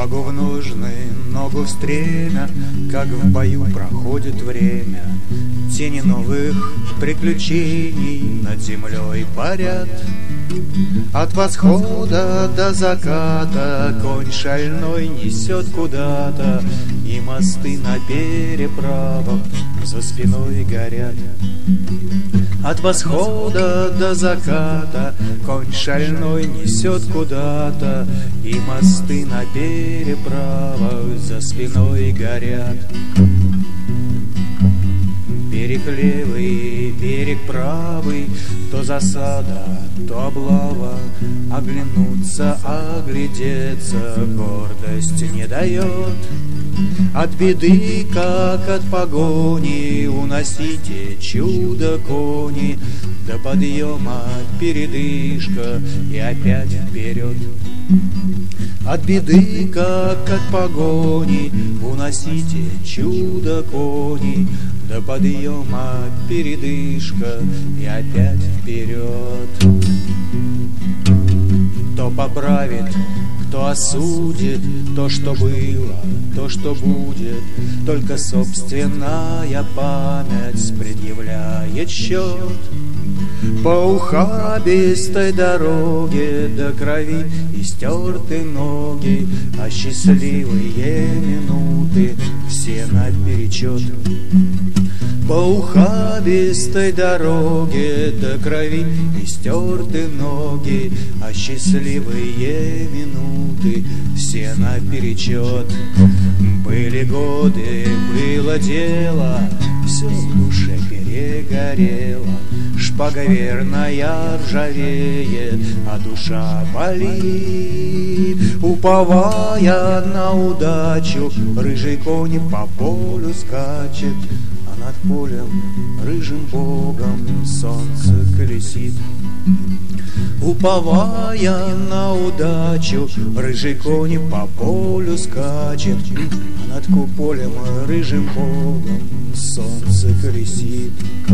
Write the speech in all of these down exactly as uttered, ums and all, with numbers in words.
Шпагу в ножны, ногу в стремя, как в бою проходит время. Тени новых приключений над землей парят. От восхода до заката конь шальной несет куда-то, и мосты на переправах за спиной горят. От восхода до заката конь шальной несет куда-то, и мосты на переправах за спиной горят. Берег левый, берег правый, то засада, то облава. Оглянуться, оглядеться гордость не дает. От беды, как от погони, уносите чудо кони. До подъема передышка и опять вперед. От беды, как от погони, уносите чудо кони. До подъема передышка и опять вперед. Кто поправит, кто осудит то, что было, то, что будет. Только собственная память предъявляет счет. По ухабистой дороге до крови истерты ноги, а счастливые минуты все наперечет. По ухабистой дороге до крови истерты ноги, а счастливые минуты все наперечет. Были годы, было дело, все в душе перегорело. Шпага верная ржавеет, а душа болит. Уповая на удачу, рыжий конь по полю скачет, а над полем рыжим богом солнце колесит. Уповая на удачу, рыжий конь по полю скачет, а над полем рыжим богом солнце колесит.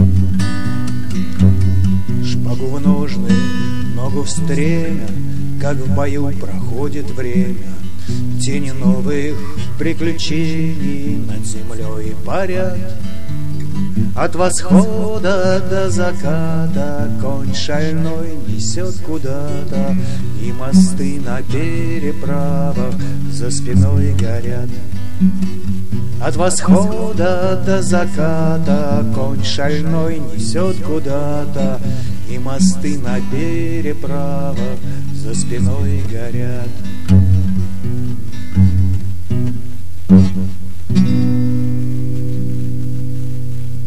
Шпагу в ножны, ногу в стремя, как в бою проходит время. Тени новых приключений над землей парят. От восхода до заката конь шальной несет куда-то, и мосты на переправах за спиной горят. От восхода до заката конь шальной несет куда-то, и мосты на переправах за спиной горят.